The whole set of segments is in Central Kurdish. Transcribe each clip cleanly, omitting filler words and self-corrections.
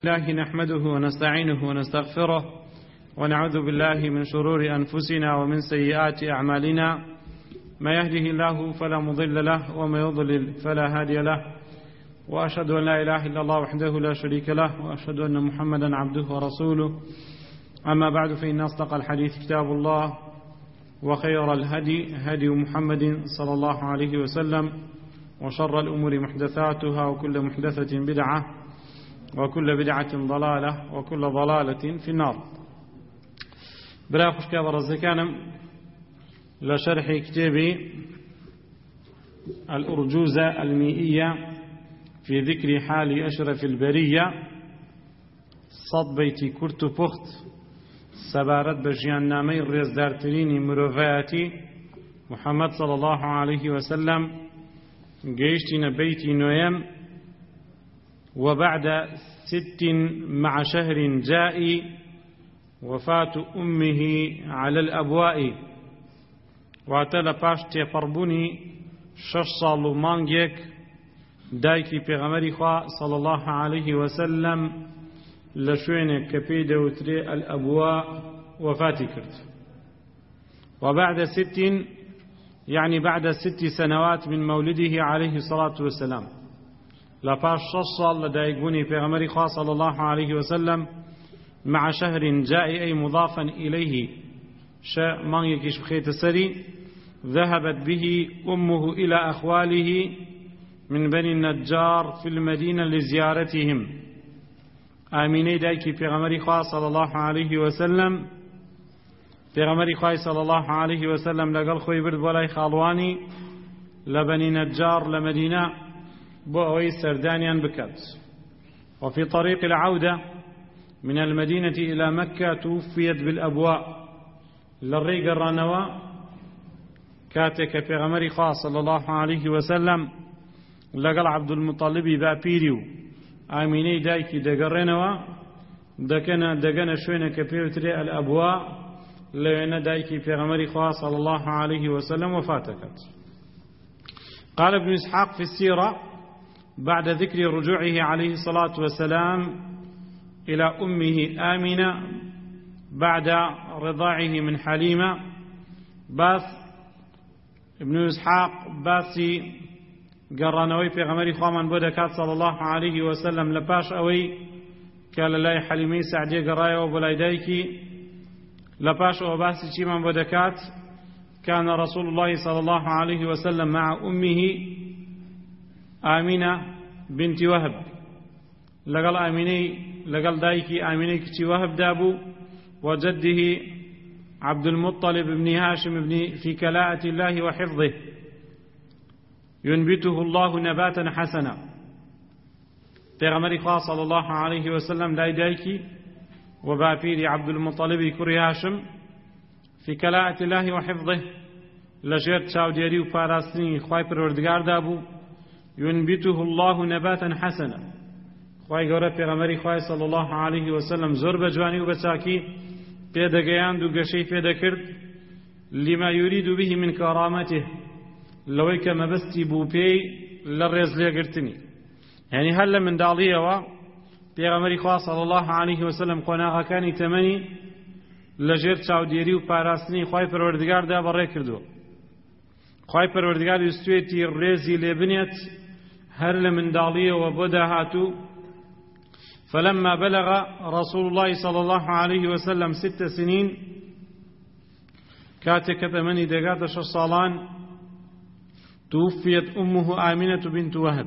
الله نحمده ونستعينه ونستغفره ونعوذ بالله من شرور أنفسنا ومن سيئات أعمالنا. ما يهده الله فلا مضل له وما يضلل فلا هادي له، وأشهد أن لا إله إلا الله وحده لا شريك له، وأشهد أن محمدا عبده ورسوله. أما بعد، فإن أصدق الحديث كتاب الله، وخير الهدي هدي محمد صلى الله عليه وسلم، وشر الأمور محدثاتها، وكل محدثة بدعة، وكل بدعة ضلالة، وكل ضلالة في النار. بلا خوش كابر الزكانم لشرح كتاب الأرجوزة المئية في ذكر حال أشرف البرية صد بيتي كرت بخت سبارت بجيان نامي الرئيس دارتريني مروفاتي محمد صلى الله عليه وسلم جيشتنا بيتي نويم، وبعد 6 مع شهر جاء وفاة أمه على الأبواء. واتلا باش تفربوني 6 ساڵ مانگێک دایکی پێغەمبەری خوا صلى الله عليه وسلم لە شوێنێک کە پێی دەوترێ الأبواء وفاتی کرد. وبعد 6 يعني بعد 6 سنوات من مولده عليه الصلاة والسلام، لپاش 6 ساڵ لدایکبوونی پێغەمبەری خوا صلى الله عليه وسلم مع شهر جاء أي مضافا إليه مانگێکیش بخێتە سەری. ذهبت به أمه إلى أخواله من بني النجار في المدينة لزيارتهم. آميني دايكي پێغەمبەری خوا صلى الله عليه وسلم، پێغەمبەری خوای صلى الله عليه وسلم لەگەڵ خۆی برد بۆ لای خاڵوانی لە بەنی نەجار لە مەدینە بۆ ئەوەی سەردانیان بکات. وفي طريق العودة من المدينة إلى مكة توفيت بالأبواء. للري قرانوا كاتك بيغمري خاص صلى الله عليه وسلم لقل عبد المطلب بابيريو آميني دايكي دقرنوا دقنا شوينة كبيرتري الأبواء لأن دايكي بيغمري خاص صلى الله عليه وسلم وفاتكت. قال ابن إسحاق في السيرة بعد ذكر رجوعه عليه الصلاة والسلام إلى أمه آمنة بعد رضاعه من حليمة. باس ابن إسحاق باسي قرانوي في غمري خوامان بودكات صلى الله عليه وسلم لباش أوي قال لا حليمي سعدي قرايا وبلايدايكي لباش أو باسي شيمان بودكات كان رسول الله صلى الله عليه وسلم مع أمه آمنة بنت وهب. لقل آمني لقل دايكي آمني كتي وهب دابو، وجده عبد المطلب بن هاشم بن في كلاءة الله وحفظه ينبته الله نباتا حسنا. پیغمبر خوا صلى الله عليه وسلم دايكي وبافيري عبد المطلب كري هاشم في كلاءة الله وحفظه لجرد شاوديري وباراستني خواي پروردگار دابو. ينبته الله نباتا حسنا. خواهی گەورە پێغەمبەری خوای صلی الله عليه وسلم زۆر بەجوانی و بەچاکی پێدەگەیاند و گەشەی پێدەکرد لما يريد به من كرامته، لەوەی کە مەبەستی بوو پێی لە ڕێز لێگرتنی. یعنی هەر لە منداڵیەوە پێغەمبەری خوا صلی الله عليه وسلم قۆناغەکانی تەمەنی لەژێر چاودێری و پاراستنی خوای پەروەردگاردا بەڕێ کردووە. خوای پەروەردگار ویستوێتی ڕێزی لێ بنێت هەر لە منداڵیەوە بۆ داهاتوو. فلما بلغ رسول الله صلى الله عليه وسلم 6 سنين كاتك ثماني دقات 6 ساڵان توفيت أمه آمنة بنت وهب.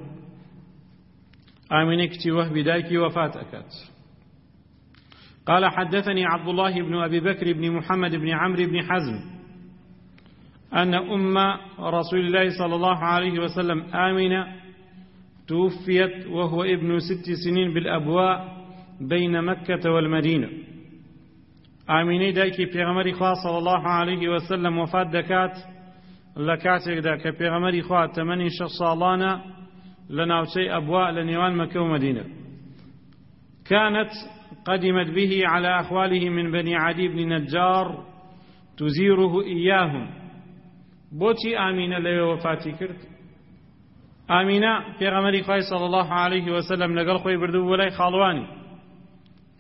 آمنة كتي وهب دايكي وفات أكات. قال حدثني عبد الله بن أبي بكر بن محمد بن عمرو بن حزم أن أم رسول الله صلى الله عليه وسلم آمنة توفيت وهو ابن 6 سنين بالأبواء بين مكة والمدينة. آميني دايكي پیغمبری خواه صلى الله عليه وسلم وفات دكات لكاتك داك پیغمبری خواه 8 ساڵانە لناوچەی أبواء لنيوان مكة ومدينة. كانت قدمت به على أخواله من بني عدي بن نجار تزيره إياهم. بوتي آمينة لو وفاتي كرت ئامینە پێغەمبەری خوای صلی الله علیه و سلم لەگەڵ خۆی بردبوو بۆ لای خاڵوانی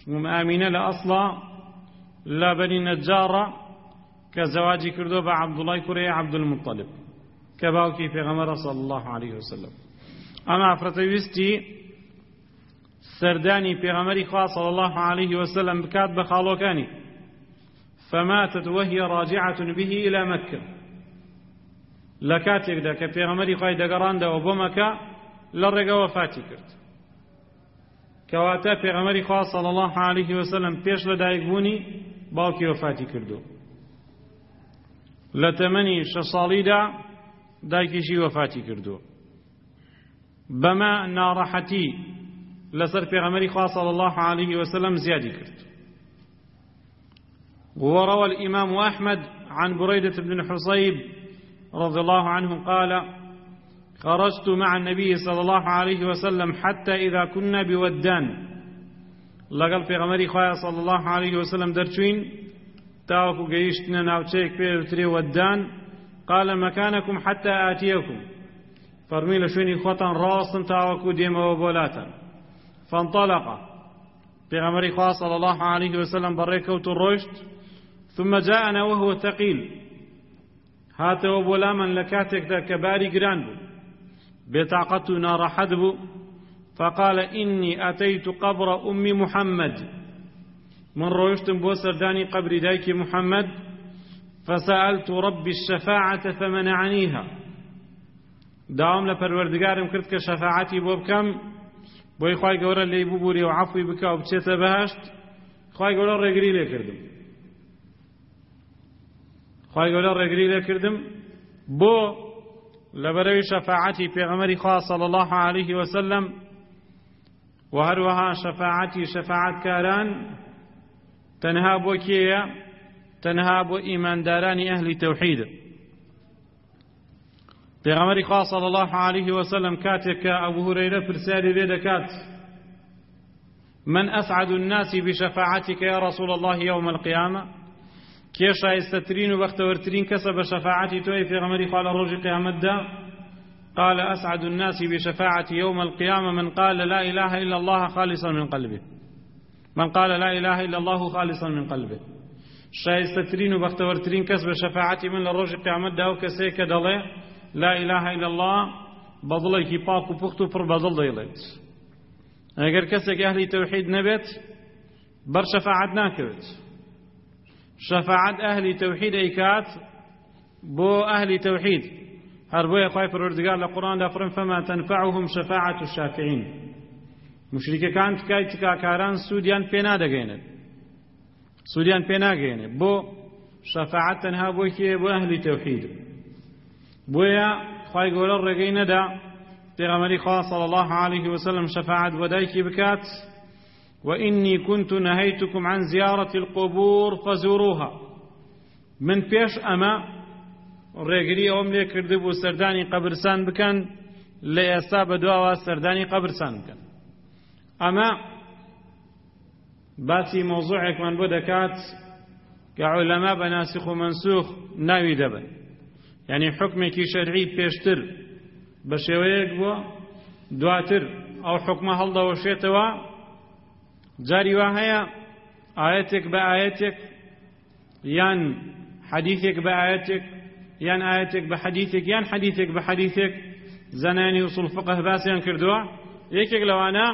آمینە لە ئەسڵا لە بەنی نەجارە کە زەواجی کردو بە عەبدوڵای کوڕی عەبدولموطەلیب کە باوکی پێغەمبەرە صلی الله عليه وسلم. ئەمە ئافرەتە ویستی سەردانی پێغەمبەری خوا صلی الله عليه وسلم بکات بە خاڵۆکانی، فماتت وهي راجعة به إلى مكة. لە کاتێکدا کە پێغەمبەری خوای دەگەڕاندەوە بۆ مەکە لە ڕێگە وەفاتی کرد، کەواتە پێغەمبەری خوا صلی الله عليه وسلم پێش لە دایکبوونی باوکی وەفاتی کردو. لە تەمەنی 6 ساڵیدا دایکیشی وەفاتی کردو. بەمە ناڕەحەتی لەسەر پێغەمبەری خوا صلی الله عليه وسلم زیادی کرد. وروى الإمام أحمد عن بريدة بن الحصيب رضي الله عنه قال: خرجت مع النبي صلى الله عليه وسلم حتى إذا كنا بودان. لقل في غمري خوايا صلى الله عليه وسلم درچوين تاوكو قيشتنا ناوچيك بيرتري ودان. قال: مكانكم حتى آتيكم. فرمي لشويني خوطا راصا تاوكو ديما وبولاتا. فانطلق في غمري خوايا صلى الله عليه وسلم بريكوت الرشد، ثم جاءنا وهو ثقيل. هاتوا بولا من لكاتك ذا كباري جراند بطاقتنا رحدب، فقال: إني أتيت قبر أم محمد. من روشتم بوسر داني قبر دايك محمد، فسألت ربي الشفاعة فمنعنيها. داوم لپروردگارم کرد که شفاعتي بوبكم بوي خواهي قورا اللي ببوري وعفوي بكا وبچيت بهشت، خواهي قورا رقري لي كردم، خواهي قورا رقري لي كردم بو لبروي شفاعتي پیغمبری خواه صلى الله عليه وسلم وهروها شفاعتي شفاعت كاران تنها بو كيا تنها بو إيمان داراني أهل توحيد. پیغمبری خواه صلى الله عليه وسلم كاتك أبو هريرة فرسالي ذكات: من أسعد الناس بشفاعتك يا رسول الله يوم القيامة؟ كيشا يستترين وبختورترين كسب شفاعتي توي في غمري قال الرجل قيامت دا؟ قال: أسعد الناس بشفاعتي يوم القيامة من قال لا إله إلا الله خالصا من قلبه. من قال لا إله إلا الله خالصا من قلبه. شايستترين وبختورترين كسب شفاعتي من الرجل قيامت دا وكسيك دلي لا إله إلا الله بضلي كي باكو بختو پر بضل ديلت. اگر كسك أهل توحيد نبت بر شفاعت ناكبت. شفاعت أهل توحيد أيكات بو أهل توحيد هربوية خواهي پروردگار لقرآن دا فرم: فما تنفعهم شفاعة الشافعين. مشركة كانت كايتكا كاران سوديان بينا دقينت، سوديان بينا قينت بو شفاعت تنها بو كي بو أهل توحيد. بويا خواهي قولا الرقين دا پیغمبری خواه صلى الله عليه وسلم شفاعت ودايكي بكات: وإني كنت نهيتكم عن زيارة القبور فزوروها. من پیش أما رێگری ئەوم لێ کردبوو سەردانی قەبرستان بکەن، لە ئێستا بەدواوە سەردانی قەبرستان بکەن. ئەمە باسی مۆزوعێکمان بۆ دەکات کە عولەما بە ناسخ و مەنسوخ ناوی دەبن، یعنی حکمێکی شەرعی پێشتر بە شێوەیەک بووە، دواتر ئەو حکمە هەڵدەوەشێتەوە. جاری وا هەیە ئاەتێک بە ئاەتێک یان حەدیثێک بە ئاەتێک یان ئاەتێک بە حەدیثێک یان حەدیثێک بە حەدیثێک زەنانی وصول فقه باسییان کردووە. یەکێک لەوانە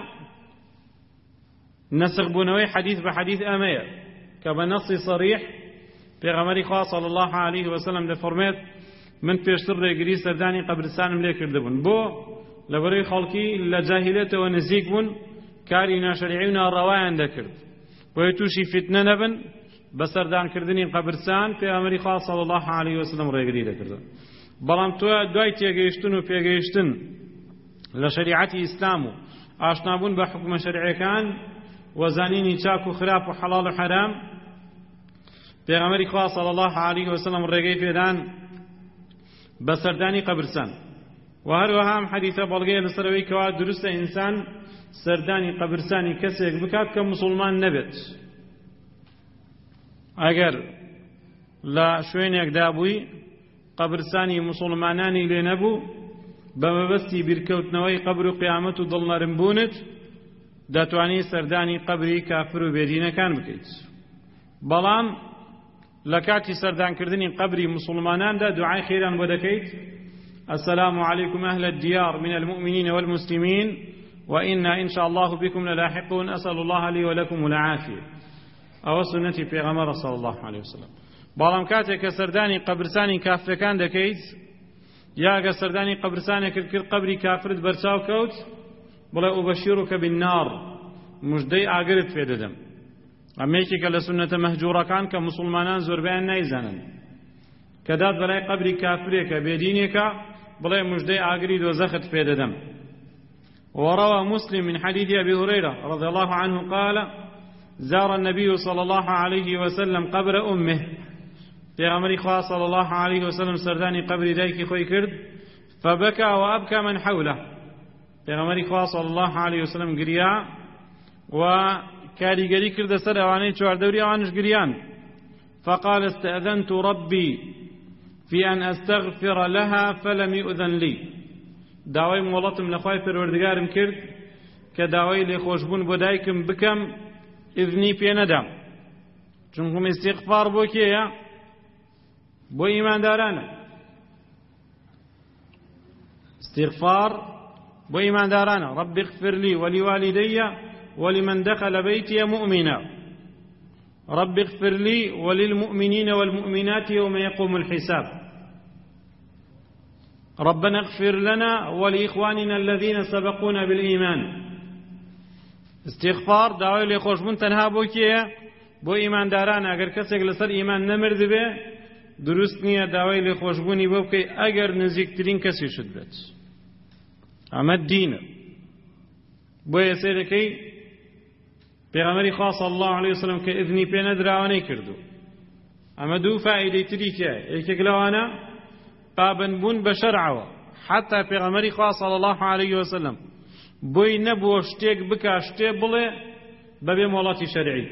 نسخ بوونەوەی حەدیث بە حەدیث ئەمەیە کە بە نەسی صریح پێغەمبەری خوا صلی الله عليه وسلم دەفەرمێت: من پێشتر ڕێگری سەردانی قەبرستانم لێ کردبوون، بۆ لەبەرەوەی خەڵکی لە جاهیلەتەوە نزیک بوون، کاری ناشەرعی و ناڕەوایان دەکرد، بۆیە تووشی فتنە نەبن بە سەردانکردنی قەبرستان. پێغەمبەری خوا صلی الله عليه وسلم ڕێگری دەکرد. بەڵام تۆ دوای تێگەیشتن و پێگەیشتن لە شریعەتی ئیسلام و ئاشنابوون بە حکمە شەرعیەکان وەزانینی چاک و خراپ و حەڵاڵ و حەرام، پێغەمبەری خوا صلی الله عليه وسلم ڕێگەی پێدان بە سەردانی قەبرستان. و هەروەها ئەم حەدیثە بەڵگەیە لەسەرەوەی کەوا دروستە ئینسان سەردانی قەبرستانی کەسێک بکات کە مسلمان نەبێت. ئەگەر لە شوێنێکدا بووی قەبرستانی مسلمانانی لێ نەبوو، بە مەبەستی بیرکەوتنەوەی قەبر و قیامەت و دڵنەرمبوونت، دەتوانی سەردانی قەبری کافر و بێدینەکان بکەیت. بەڵام لە کاتی سەردانکردنی قەبری مسلماناندا دوعای خێران بۆ دەکەیت: السلام عليكم أهل الديار من المؤمنين والمسلمين وإنا إن شاء الله بكم للاحقون أسأل الله لي ولكم العافية. أو سنتي پیغمبر صلى الله عليه وسلم. بەڵام کاتێک کە سەردانی قەبرستانی کافرەکان دەکەیت یا کە سەردانی قەبرستانێک کرد قەبری کافرت بەرچاو کەوت، بڵێ ئوبەشیڕکە بالنار، موژدەی ئاگرت پێ دەدەم. ئەمەیەکێکە لە سونەتە مەهجوورەکان کە مسلمانان زۆربیان نایزانن، کە دات بەلای قەبری کافرێکە بێدینێکە بڵێ موژدەی ئاگری دۆزەخت پێ دەدەم. وروى مسلم من حديث أبي هريرة رضي الله عنه قال: زار النبي صلى الله عليه وسلم قبر أمه. في غمر خواه صلى الله عليه وسلم سرداني قبر دايك خوي كرد فبكى وأبكى من حوله. في غمر خواه صلى الله عليه وسلم قريا وكاري قري كرد سر أواني شوار دوري أوانش قريان. فقال: استأذنت ربي في أن أستغفر لها فلم يؤذن لي. داوای مۆڵەتم لە خوای پەروەردگارم کرد کە داوای لێخۆشبوون بۆ دایکم بکەم، ئیذنی پێ نەدام. چونکە ئیستیغفار بۆ کێیە؟ بۆ ئیماندارانە. استیغفار بۆ ئیماندارانە. رب اغفر لي ولوالدي ولمن دخل بيتي مؤمنا. رب اغفر لي وللمؤمنين والمؤمنات يوم يقوم الحساب. ربنا اغفر لنا ولإخواننا الذين سبقونا بالإيمان. استغفار داوای لێخۆشبوون تەنها بۆ کێیە؟ بۆ ئیماندارانە. ئەگەر کەسێک لەسەر ئیمان نەمرد بێ دروست نییە داوای لێخۆشبوونی بۆ بکەی ئەگەر نزیکترین کەسیشت بێت. ئەمە دینە. بۆیە سێرەکەی پێغەمبەری خوا صلی الله علیه وسلم کە ئیذنی پێ نەدراوانەی کردو. ئەمە دوو فائیدەی تری تایە. یەکێک لەوانە پابندبوون بە شەرعەوە. حتا پێغەمبەری خوا صلی الله علیه وسلم بۆی نەبووە شتێک بکا شتێ بڵێ بەبێ مۆڵەتی شەرعی.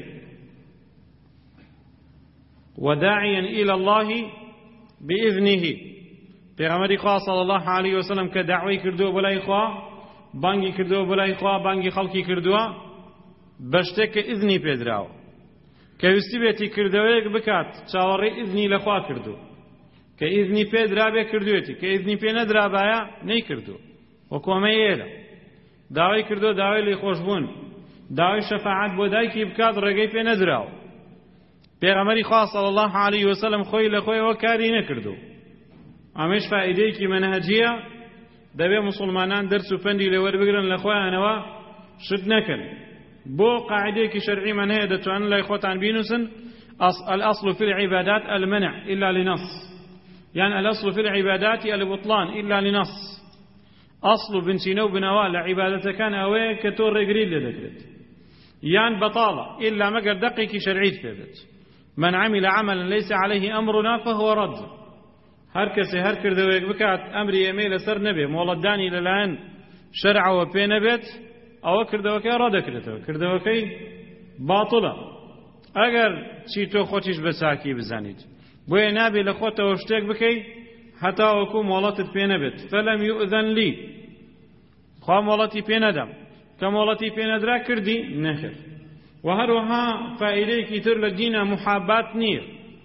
وداعيا إلى الله بإذنه. پێغەمبەری خوا صلی الله علیه وسلم کە داوای کردووە بەلای خوا، بانگی کردووە بەلای خوا، بانگی خەڵکی کردووە بە شتێک کە ئیذنی پێدراوە. کە ویستی بێتی کردەوەیەک بکات چاوەڕێی ئیذنی لە خوا کردو. کە ئیذنی پێدرابێ کردوێتی، کە ئیذنی پێ نەدرابایە نەیکردو. وەکو ئەمە ئێرە داوای کردو، داوای لێخۆشبوون، داوای شەفاعەت بۆ دایکی بکات ڕێگەی پێ نەدراوە. پێغەمبەری خوا صلی الله علیه وسلم خۆی لە خۆیەوە کاری نەکردو. ئەمەش فائیدەیەکی مەنهەجیە. دەبێ مسلمانان دەرس و پەندی لێ وەربگرن لە خۆیانەوە شت نەکەن. بۆ قاعدەیەکی شەرعیمان هەیە دەتوانن لای خۆتان بینووسن: الأصل في العبادات المنع إلا لنص. يعني الأصل في العبادات البطلان إلا لنص. أصل بنسينو بنوا لعبادة كان أوي كتور رجريل لذكرت. يعني بطالة إلا مقر دقيق شرعي ثبت. من عمل عملا ليس عليه أمرنا فهو رد. هر کسی هر کردویک بکات أمری يميل سر نبي مولداني للآن شرع وبي نبت أو کردوکی رد کرده کردوکی باطلة. اگر چی تو خودش بساکی بزنید بۆیە نابێ لە خۆتەوە شتێک بکەی هەتا وەکو مۆڵەتت پێ نەبێت. فەلەم یؤذن لی، خوا مۆڵەتی پێ نەدەم. کە مۆڵەتی پێ نەدرا کردی نەکرد. و هەروەها فائیدەیەکی تر لە دینە محابات نییە.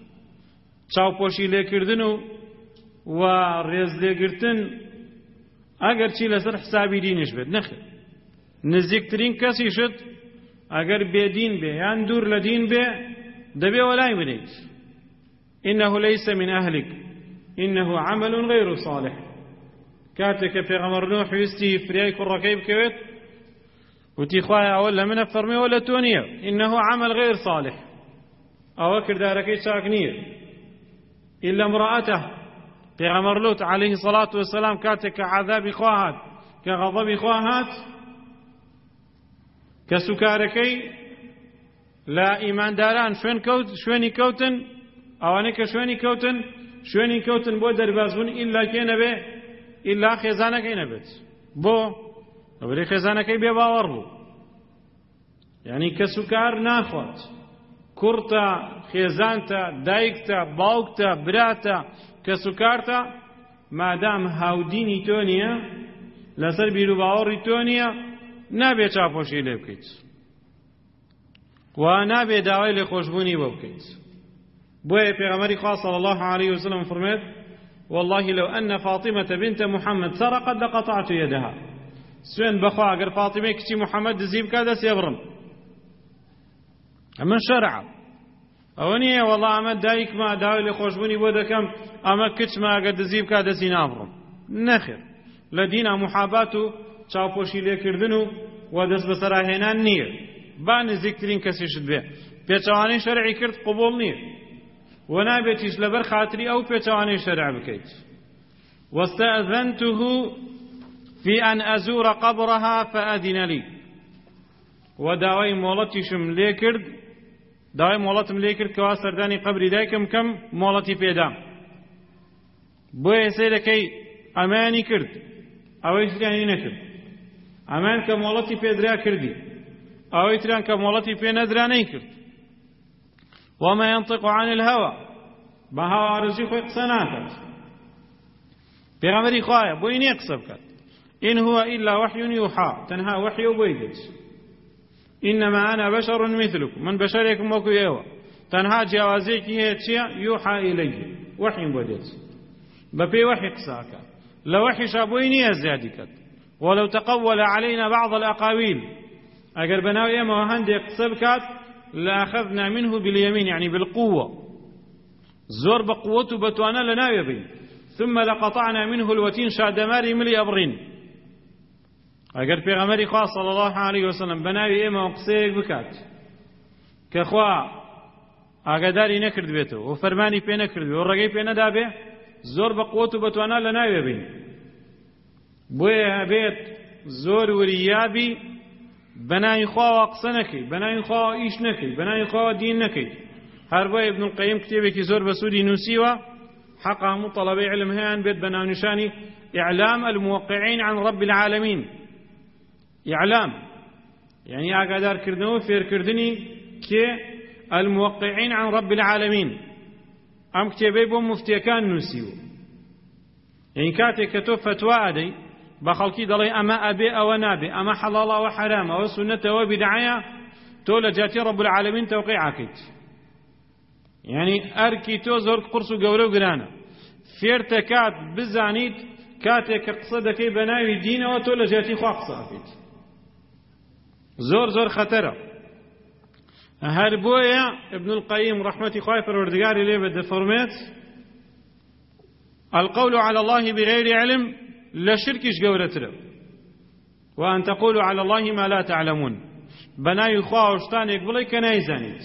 چاوپۆشی لێکردن و ڕێز لێگرتن ئەگەر چی لەسەر حسابی دینش بێت نەخێت. نزیکترین کەسیشت ئەگەر بێدین بێ یان دوور لە دین بێ دەبێ وەلای بنیت. إنه ليس من أهلك إنه عمل غير صالح. كاتك في غمر نوح يستي فرياي كركيب كويت وتي خوايا أولا من فرمي ولا تونية إنه عمل غير صالح. أوكر داركي ساكنير إلا امرأته في غمر لوط عليه الصلاة والسلام كاتك عذاب خواهات كغضب خواهات كسكاركي لا إيمان داران شويني كوتن ئەوانەی کە شوێنی کەوتن بۆ دەربازبوون ئیلا کێ نەبێ ئیلا خێزانەکەی نەبێت. بۆ ئەوەی خێزانەکەی بێ باوەڕ بوو. یعنی کە سوکار ناخوات، کوڕتە، خێزانتە، دایکتە، باوکتە، براتە، کە سوکارتە، مادام هاودینی تۆ نییە، لەسەر بیر و باوەڕی تۆ نییە، نابێت چاپۆشی لێ بکەیت و نابێت داوای لێخۆشبوونی بۆ بکەیت. بۆیە پێغەمبەری خوا صلی الله عليه وسلم فەرمێت والله لو أن فاطمة بنت محمد سرقت لقطعت يدها. سوێن بەخوا ئەگەر فاتیمەی کچی محەممەد دزی بکات دەسێ بڕم. ئەمە شەرعە. ئەوە نییە وەڵڵا ئەمە دایکمە داوای لێخۆشبوونی بۆ دەکەم ئەمە کچمە ئەگەر دزی بکات دەستی نابڕم. نەخێر، لە دینە موحابات و چاوپۆشی لێکردن و دەست بەسەراهێنان نییە. با نزیکترین کەسیشت بێ پێچەوانەی شەرعی کرد قبوڵ نییە و نابێتیش لەبەر خاتری ئەو پێچەوانەی شەرع بکەیت. واستأذنته في أن أزور قبرها فأذن لي. وداوای مۆڵەتیشم لێ کرد، داوای مۆڵەتم لێ کرد کەوا سەردانی قەبری دایکم کەم مۆڵەتی پێدام. بۆیە سەیرەکەی ئەمانی کرد، ئەوەی تریانی نەکرد. ئەمان کە مۆڵەتی پێدرا کردی، ئەوەی تریان کە مۆڵەتی پێ نەدرا نەیکرد. وما ينطق عن الهوى، بە هاوارزی خۆی قسە ناکات. پێغەمبەری خوایە بۆی نییە قسە بکات. إن هو إلا وحي يوحى، تنها وحي وبيدت. إنما أنا بشر مثلكم، من بشركم وكو إيوه. تنها جوازيك هي يوحى إلي، وحي بودت. ببي وحي قساك لو وحي شابويني الزيادك. ولو تقول علينا بعض الأقاويل، أقر بناوي إما وهندي قسبكات لأخذنا منه باليمين، يعني بالقوة. زور بقوته بتوانا لناوي بي، ثم لقطعنا منه الوتين شادماري ملي أبرين. ئەگەر پێغەمبەری خوا صلی الله عليه وسلم بەناوی ئێمە قسەیەک بکات کە خوا ئاگاداری نەکرد بێتەوە و فەرمانی پێ نەکرد بێ و ڕێگەی پێ نەدا بێ زۆر بە قووەت و بەتوانا لە ناوێ بین. بۆیە هەبێت زۆر وریابی بەناوی خواوە قسە نەکەی، بەناوی خواوە ئیش نەکەی، بەناوی خواوە دین نەکەی. هەر بۆیە ابن القەیم کتێبێکی زۆر بەسوودی نووسیوە حەقا هەموو تەڵەبەی علم هەیان بێت بە ناونیشانی إعلام الموقعين عن رب العالمين. إعلام يعني أقدر كردنو فير كردني كي الموقعين عن رب العالمين. أم كتابي بو مفتيكان نسيو يعني كاتي كتو فتوى دي بخلقي دلي أما أبي أو نابي، أما حلال أو حرام أو سنة أو بدعية تولى جاتي رب العالمين توقيع عكيت. يعني أركي تو زور قرصو قولو قرانا فير تكات بزانيت كاتي كقصدكي بناوي دين وتولى جاتي خوا قصة عكيت. زور زور خطرة. هر بويا ابن القيم رحمة خواه پروردگار ليه بده فرمت القول على الله بغير علم لا شركش قولتره وأن تقولوا على الله ما لا تعلمون. بناي خواه وشتانك بلي كناي زانيت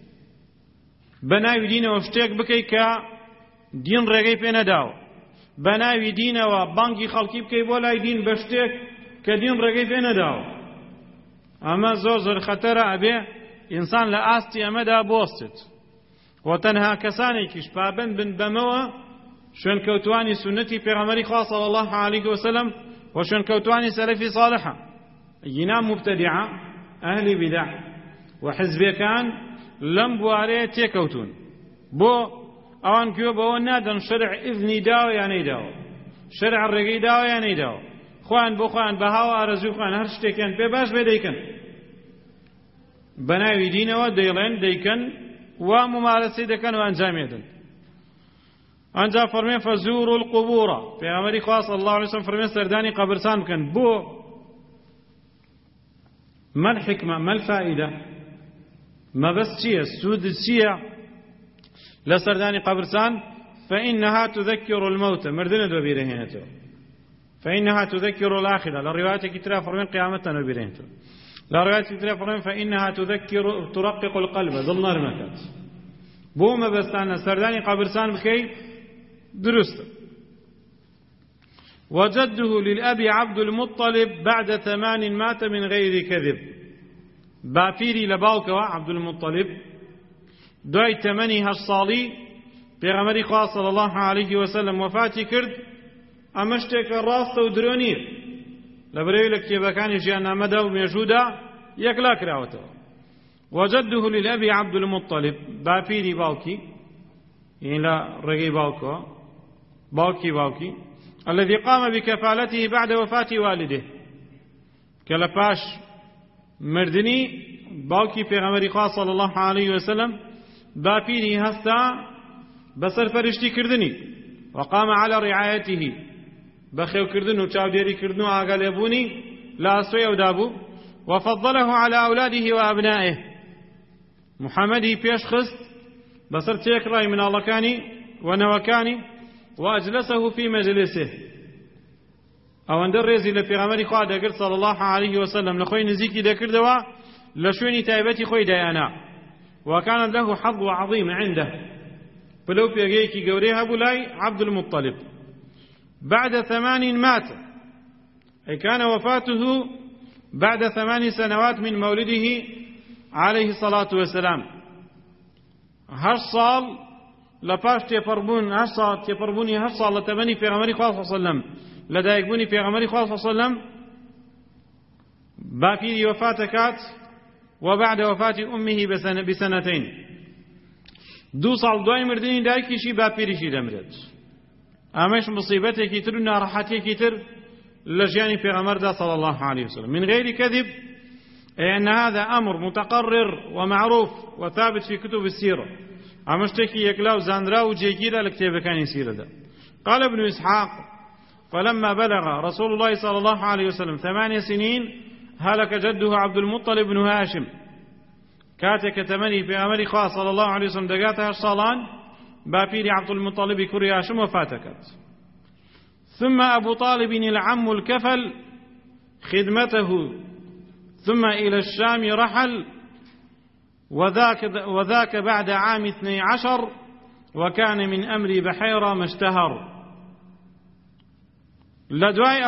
بناي دين وشتاك بكي كا دين رغي بينا داو بناي دين وبانكي خلقي بكي بولاي دين بشتاك كدين رغي بينا داو. أما زور خطرة أبي إنسان لأستي أمدا بوستت وتنها كساني كش بابن بن بموا شون كوتواني سنتي في غمري خاص صلى الله عليه وسلم وشون كوتواني سلفي صالحة ينام مبتدعة أهل بدع وحزبي كان لم بواريه تيكوتون بو أوان كيو بو نادن شرع إذني داو يعني داو شرع الرقي داو يعني داو خوان بو خوان بهاو أرزو خوان هر شتێکیان پێ باش بێ دەیکەن بەناوی دینەوە دەیڵێن دەیکەن و ممارەسەی دەکەن و ئەنجامێدن. ئەنجا فەرمێ فەزوروا القبور، پێغەمبەری خوا صلی الله عليه وسلم فەرمێ سەردانی قەبرستان بکەن. بۆ ما الحکمە ما الفائدە مەبەست چییە سوود چییە لە سەردانی قەبرستان؟ فإنها تذكر الموت، مردنە دۆ بیرەهێنێتەوە. فإنها تذكر الآخرة، للرواية كتيرة فرمين قيامتنا وبيرينتو. للرواية كتيرة فرمين فإنها ترقق القلب، ظل نرمكت. بوما بستانا سرداني قبرسان بكي درست. وجده للأبي عبد المطلب بعد 8 مات من غير كذب. بافيري لباوكوا عبد المطلب دوي 8 هالصالي بيغمري خاص صلى الله عليه وسلم وفاتي كرد ئەمە شتێکە ڕاستە و درۆ نییە لەبەرەوەی لە کتێبەکانی ژیاننامەدا و مێژوودا یەکلا کراوەتەوە. وجده للأبي عبد المطلب بافيري باوكي يعني لا رقي باوكو باوكي الذي قام بكفالته بعد وفاة والده کە لە پاش مردنی باوکی پێغەمبەری خوا صلی الله عليه وسلم باپیری هەستا بەسەر پەرشتیکردنی وقام على رعایته بەخێوکردن و چاودێریکردن و ئاگا لێبوونی لە ئاسۆی ئەودا بوو وفضله على أولاده وأبنائه محەممەدی پێش خست بەسەر تێکڕای مناڵەکانی ونەوەکانی وأجلسه في مجلسه ئەوەندە ڕێزی لە پێغەمبەری خوا دەکرد صلی الله عليه وسلم لە خۆی نزیکی دەکردەوە لە شوێنی تایبەتی خۆی دایانا وكان له حظ عظيم عنده بلو بيجيكي جوريها بولاي عبد المطلب بعد 8 مات أي كان وفاته بعد 8 سنوات من مولده عليه الصلاة والسلام هالصال لباش تيبربون هالصال تيبربوني هالصال لتبني في غمري خالص صلى الله عليه وسلم لدايقبوني في غمري خالص صلى الله عليه وسلم باقي وفاتكات وبعد وفاة أمه بسنتين 2 ساڵ دوای مردنی دایکیشی باپیریشی دەمرێت ئەمەش مصیبەتێکی تر و ناڕەحەتێکی تر لە ژیانی پێغەمبەردا صلى الله عليه وسلم من غير كذب أي أن هذا أمر متقرر ومعروف وثابت في كتب السيرة أمشتكي يكلاو زاندرا وجيكيرا لكتاب كان يسير ده قال ابن إسحاق فلما بلغ رسول الله صلى الله عليه وسلم 8 سنين هلك جده عبد المطلب بن هاشم كاتك تمني في أمر خاص صلى الله عليه وسلم دقاتها الصالان بابيري عبد المطلب كري هاشم وفاتكت ثم أبو طالب العم الكفل خدمته ثم إلى الشام رحل وذاك بعد عام 12 وكان من أمر بحيرة ما اشتهر لدواي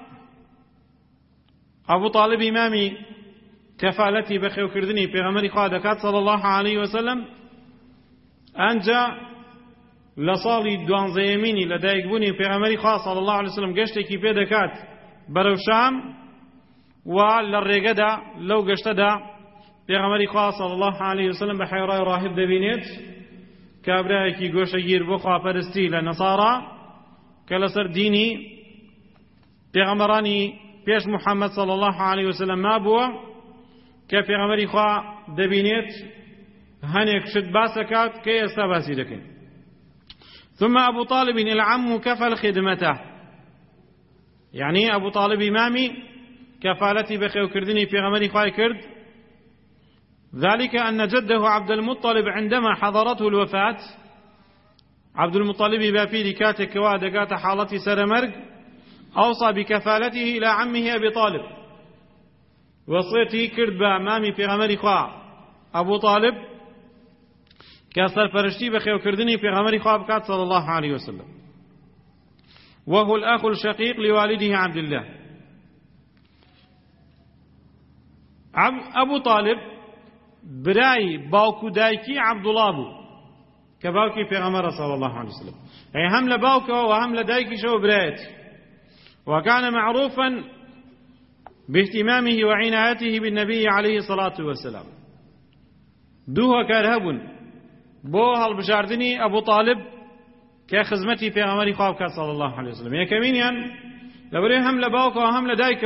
أبو طالب إمامي كفالتي بخيو كردني بغمري قادكات صلى الله عليه وسلم أنجا لصالي دوان زيميني لدايق بوني بغمري خاص صلى الله عليه وسلم قشتكي بيدكات برو شام وللرقدا لو قشتدا بغمري خاص صلى الله عليه وسلم بحيراي راهب دبينيت كابرايكي قوشا جير بخوا فرستي لنصارى كالسر ديني بغمراني بيش محمد صلى الله عليه وسلم ما بوا كپیغمبری خوا دبینێت هەنێک شت باسەکات کە ئێستا باسی دەکەین ثم أبو طالب العم كفل خدمته يعني أبو طالب إمامي كفالتي بخيو كردني بيغمبري خواي كرد ذلك أن جده عبد المطلب عندما حضرته الوفاة عبد المطلب بابيري كاتك وادقات حالتي سرمرق أوصى بكفالته إلى عمه أبي طالب وصيتي كرد بأمامي في غمري خوا أبو طالب كسر فرشتي بخيو كردني في غمري خوا بكات صلى الله عليه وسلم وهو الأخ الشقيق لوالده عبد الله أبو طالب براي باوكو دايكي عبد الله بو كباوكي في غمرة صلى الله عليه وسلم أي هم لباوكو وهم لدايكي شو برايت وكان معروفا باهتمامه وعنايته بالنبي عليه الصلاة والسلام دوها كارهبون بوها البشاردني أبو طالب كخزمتي في غمري خوابك صلى الله عليه وسلم يا كمينيان لبري هم لباوك وهم لدايك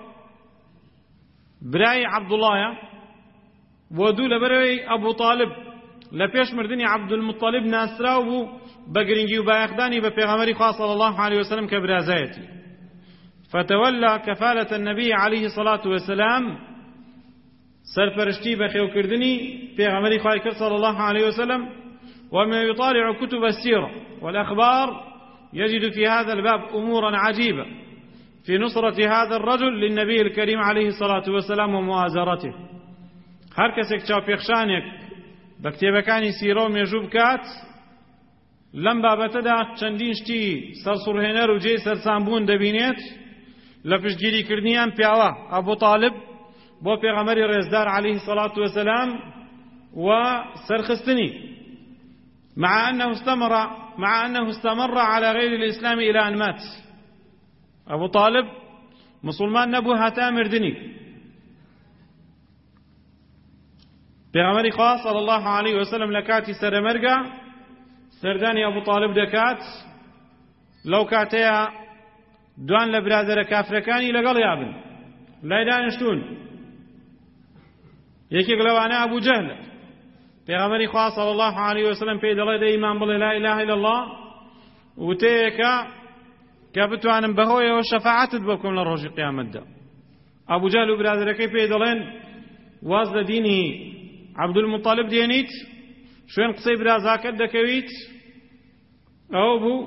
براي عبد الله ودو لبري أبو طالب لبيش مردني عبد المطلب ناسراو بقرنجي وبايخداني ببيغمري خواب صلى الله عليه وسلم كبرازايتي فتولى كفالة النبي عليه الصلاة والسلام سرپرشتي بخيو كردني في غمري خايكر صلى الله عليه وسلم وما يطالع كتب السيرة والأخبار يجد في هذا الباب أمورا عجيبة في نصرة هذا الرجل للنبي الكريم عليه الصلاة والسلام ومؤازرته هركسك شاف يخشانك بكتب كان سيرو ميجوب كات لم بابتدا چندين شتي سرسرهنر وجي سرسامبون دبينيت لفشگیری کردنیان پیاوە أبو طالب بۆ پێغەمبەری ڕێزدار عليه الصلاة والسلام وسرخستني مع أنه استمر على غير الإسلام إلى أن مات أبو طالب مسلمان نبو هتا مردني پێغەمبەری خوا صلى الله عليه وسلم لكاتي سرمرقا سرداني أبو طالب دكات لو كاتيا دوان لە برادەرە کافرەکانی لەگەڵ یابن لای دانیشتوون یەکێک لەوانە ئەبوو جەهل پێغەمبەری خوا صلی الله علیه وسلم پێی دەڵێ دە ئیمان بڵێ لا اله الا الله وتەیەکە کە بتوانم بەهۆیەوە شەفاعەتت بۆ بکەم لە ڕۆژی قیامەتدا ئەبوو جەهل و برادەرەکەی پێی دەڵێن واز لە دینی عەبدولموطەلیب دێنیت شوێن قسەی برازاکەت دەکەویت ئەوە بوو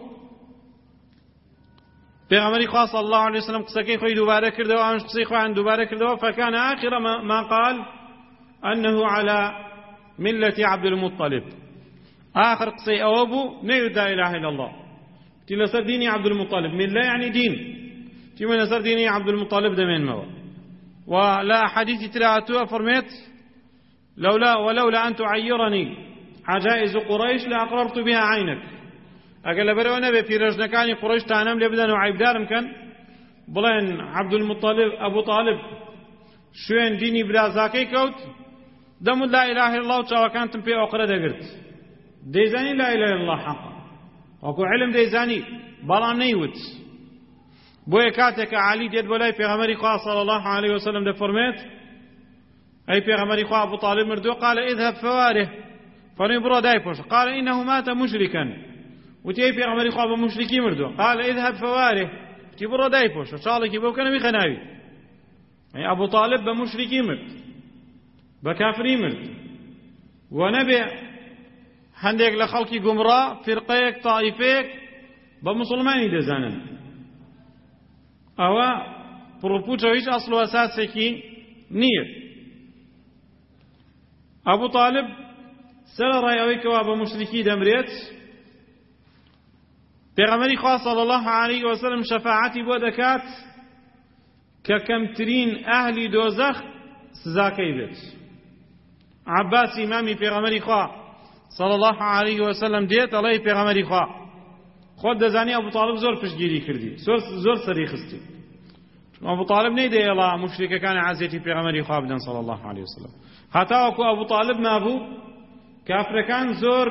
پێغەمبەری خوا صلی الله علیه وسلم قسەکەی خۆی دووبارە کردەوە ئەوش قسەی خۆیان دووبارە کردەوە فكان آخر ما قال أنه على ملة عبد المطلب آخر قسەی ئەوە بوو نەیوت لا إله إلا الله تی لەسەر دینی عبد المطلب ملة يعني دين تی من لەسەر دینی عبد المطلب دەمێنمەوە ولا حديث تلاوته فرميت ولولا أن تعيرني عجائز قريش لأقررت بها عينك أقل بروا نبي في رجنكاني قريش تانم لبدن وعيب دارم كان بلين عبد المطلب أبو طالب شوين ديني برازاكي كوت دم لا إله إلا الله وكانتم في أقرأ دقرت ديزاني لا إله إلا الله حقا وكو علم ديزاني بلا نيوت بويا كاتك علي ديد بولاي في غمري خواه صلى الله عليه وسلم ده فرميت أي في غمري خواه أبو طالب مردو قال اذهب فواره فنبرو دايبوش قال إنه مات مشركا وتي في غمري خواه بمشركي مردو قال اذهب فواره تبرو دايبوش وشالك بوكنا بخناوي يعني أبو طالب بمشركي مرد بكافري مرد ونبي هندێک لە خەڵکی گومڕا فرقەیەک تائیفەیەک بە مسلمانی دەزانن ئەوە پڕپوچەوە هیچ ئەسڵ و ئەساسێکی نییە ئەبوو طالب سەر ڕای ئەوەی کەوا بە مشریکی دەمرێت پێغەمبەری خوا صلی الله علیه وسلم شەفاعەتی بۆ دەکات کە کەمترین ئەهلی دۆزەخ سزاکەی بێت عەباس ئیمامی پێغەمبەری خوا صلى الله عليه وسلم ديت الله پیغمبری خوا خود دزانی ابو طالب زور پشگیری کردی زور سری خستی ابو طالب نه دی الله مشرک کان عزیتی پیغمبری خوا بدن صلى الله عليه وسلم حتی اكو ابو طالب ما بو کافر کان زور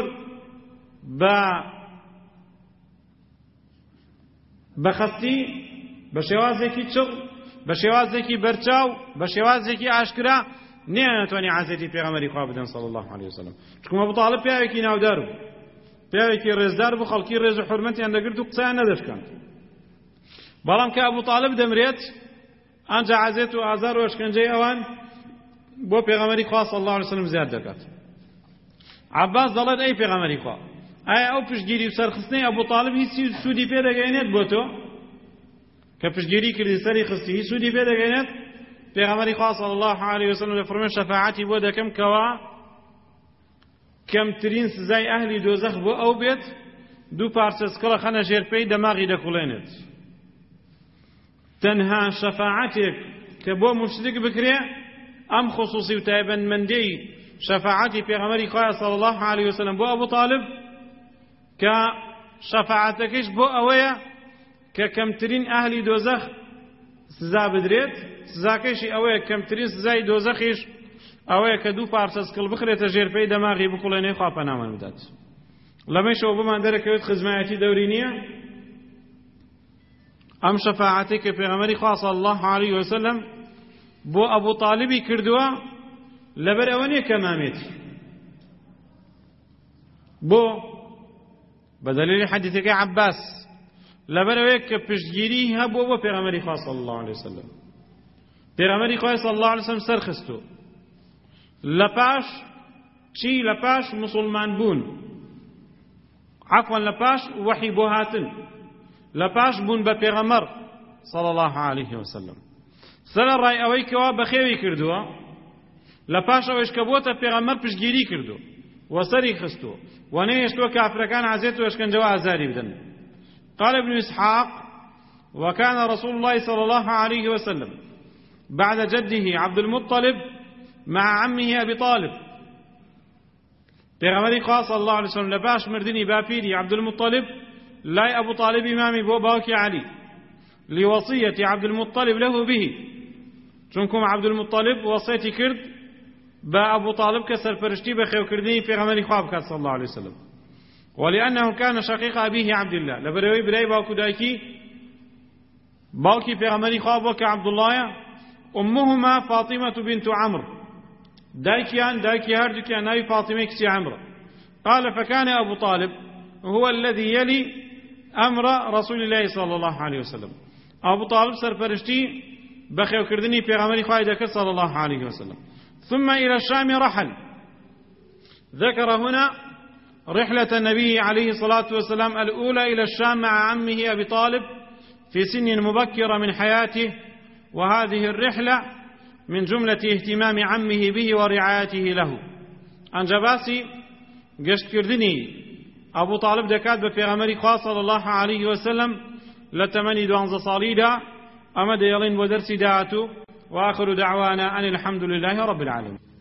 بخستی بشوازکی چغ بشوازکی برچاو بشوازکی اشکرا نێتوانی عزیزی پێغەمبەری خوا بدەن صلی الله علیه وسلم چکە ئەبوو طالب پیاوێکی ناودار بوو پیاوێکی ڕێزدار بوو خەڵکی ڕێز و حورمەتیان دەگرت و قسەیان نەدەشکاند بەڵام کە ئەبوو طالب دەمرێت ئەنجا عەزیەت و ئازار و ئەشکەنجەی ئەوان بۆ پێغەمبەری خوا صلی الله علیه وسلم زیاد دەکات عەباس دەڵێت ئەی پێغەمبەری خوا ئایا ئەو پشتگیری و سەرخستنەی ئەبوو طالب هیچ سوودی پێ دەگەێنێت بۆ تۆ کە پشتگیری کردی سەری خستی هیچ سوودی پێ دەگەێنێت پێغەمبەری خوا صلی الله علیه وسلم دەفەرمێت شەفاعەتی بۆ دەکەم کەوا کەمترین سزای ئەهلی دۆزەخ بۆ ئەو بێت دوو پارچە سکڵە خەنە ژێرپێی دەماغی دەکوڵێنێت تەنها شەفاعەتێک کە بۆ مشرک بکرێ ئەم خصوصی و تایبەتمەندیی شەفاعەتی پێغەمبەری خوا صلی الله علیه وسلم بۆ ئەبوو طالب کە شەفاعەتەکەش بۆ ئەوەیە کە کەمترین ئەهلی دۆزەخ سزا بدرێت سزاکەشی ئەوەیە کەمترین سزای دۆزەخیش ئەوەیە کە دوو پارچە سکڵ بخرێتە ژێرپەی دەماغی بکوڵێنێ خوا پەنامان بدات لەمەشەوە بمان دەرەکەوێت خزمایەتی دەوری نییە ئەم شەفاعەتەی کە پێغەمبەری خوا صلی الله علیه وسلم بۆ ئەبوو طالبی کردووە لەبەر ئەوە نییە کە مامێتی بۆ بەدەلیلی حەدیثەکەی عەباس لەبەر ئەوەیە کە پشتگیری هەبووە بۆ پێغەمبەری خوا صلی الله علیه وسلم پێغەمبەری خوا صلی الله علیه وسلم سەرخستو لەپاش چی لەپاش مسلمان بوون عەفوەن لەپاش وەحی بۆ هاتن لەپاش بوون بە پێغەمبەر صلی الله علیه وسلم سەر ڕای ئەوەی کەوا بەخێوی کردووە لەپاش ئەوەش کە بۆتە پێغەمبەر پشتگیری کردو وەسەری خستو وەنێشتووە کافرەکان عەزیەت و ئەشکەنجە و ئازاری بدەن قال ابن إسحاق وكان رسول الله صلى الله عليه وسلم بعد جده عبد المطلب مع عمه أبي طالب پیغمبری خوا صلی الله علیه وسلم لباش مردنی باپیری عبد المطلب لای ابو طالب امامی بو باوکی علی لوصية عبد المطلب له به چونکم عبد المطلب وصيتي کرد با ابو طالب كسر فرشتي بخيوكردني پیغمبری خوا بکات صلی الله علیه وسلم ولأنه كان شقيق أبيه عبد الله لبروي براي باوكو دايكي باوكي پیغمبری خوا بوك عبد الله أمهما فاطمة بنت عمرو دايكي هردك ناوي فاطمة كسي عمرو. قال فكان أبو طالب هو الذي يلي أمر رسول الله صلى الله عليه وسلم. أبو طالب سرپرشتي بخيو كردني پیغمبر خواهد صلى الله عليه وسلم. ثم إلى الشام رحل. ذكر هنا رحلة النبي عليه الصلاة والسلام الأولى إلى الشام مع عمه أبي طالب في سن مبكرة من حياته، وهذه الرحلة من جملة اهتمام عمه به ورعايته له. أنجباسي قشت كردني أبو طالب دكات بفيغمري خاص صلى الله عليه وسلم لتمني دوانز صاليدا أمد يلين ودرسي داتو. وآخر دعوانا أن الحمد لله رب العالمين.